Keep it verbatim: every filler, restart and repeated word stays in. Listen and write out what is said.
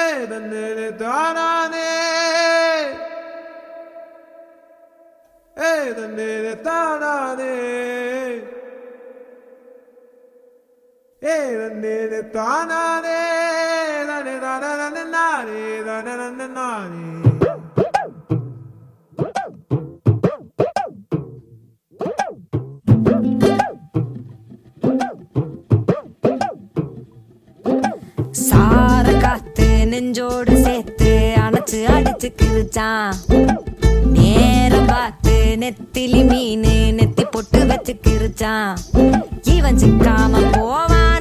dannere tanane, eh dannere tanane, eh dannere tanane, dannere tanane, dannere tanane. சார காத்து நெஞ்சோடு சேர்த்து அணைச்சு அடிச்சு கிருச்சான். நேரம் பார்த்து நெத்திலி மீன் நெத்தி பொட்டு வச்சு கிருச்சான். இவன் சிக்காம போவான்